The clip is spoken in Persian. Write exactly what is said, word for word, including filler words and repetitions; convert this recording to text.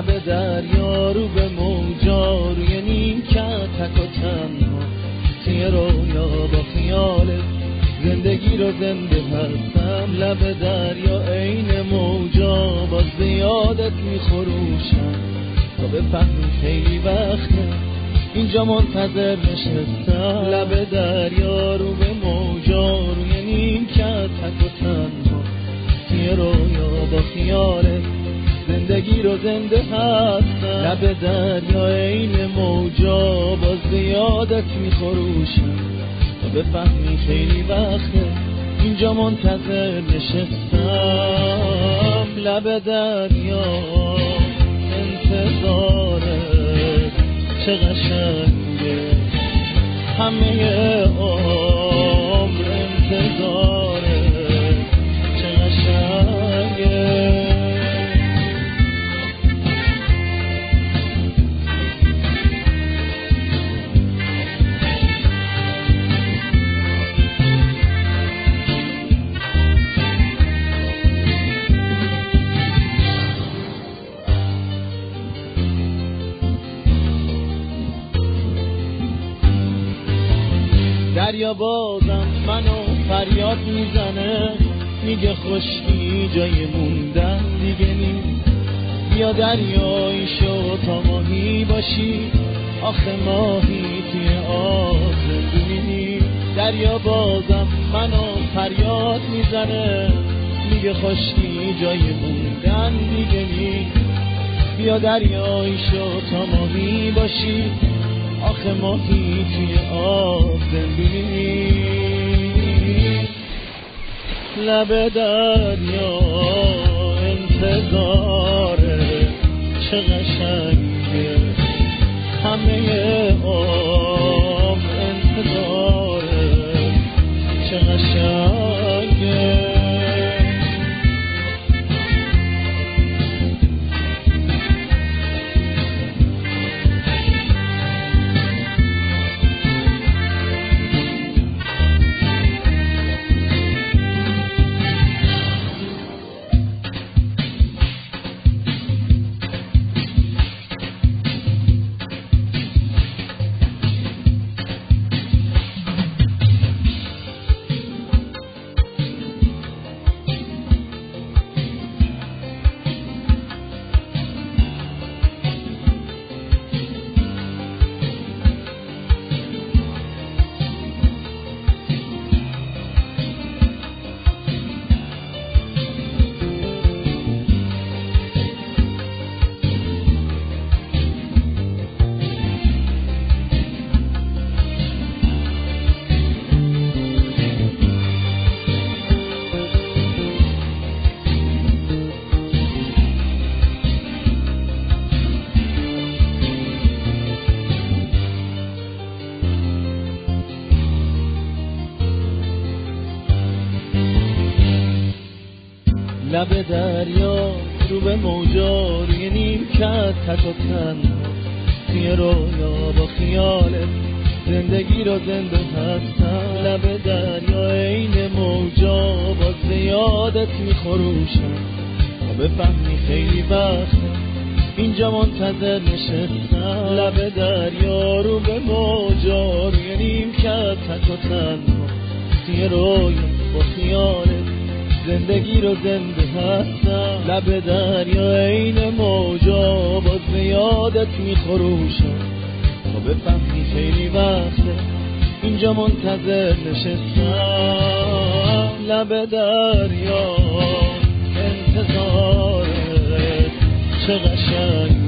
لب دریا رو به موجا روی نیمکت تک و تنها توی رویا با خیالت زندگی رو زنده هستم. لب دریا عین موجا باز به یادت میخروشم تا بفهمی خیلی وقته اینجا منتظر نشستم. لب دریا رو به موجا روی نیمکت تک و تنها توی رویا با خیالت زندگی رو زنده هستم. لب دریا عین موجا باز به یادت میخروشم تا بفهمی خیلی وقته اینجا منتظر نشستم. لب دریا انتظارت چه قشنگه، همه عمر انتظارت چه قشنگه. دریا بازم منو فریاد میزنه، میگه خشکی جای موندن دیگه نیست. بیا دریایی شو تا ماهی باشی، آخه ماهی توی آب زندونی نیست. دریا بازم منو فریاد میزنه، میگه خشکی جای موندن دیگه نیست. بیا دریایی شو تا ماهی باشی، آخه ماهی توی آب زندونی نیست. لب دریا انتظاره چه قشنگه، همه عمر انتظاره چه قشنگه. لب دریا رو به موجا روی نیمکت تک و تنها توی رویا با خیالت زندگی رو زنده هستم. لب دریا عین موجا باز به یادت میخروشم تا بفهمی خیلی وقته اینجا منتظر نشستم. لب دریا رو به موجا روی نیمکت تک و تنها توی رویا با خیالت زندگی رو زنده هستم. لب دریا عین موجا باز به یادت میخروشم تا بفهمی خیلی وقته اینجا منتظر نشستم. لب دریا انتظارت چه قشنگ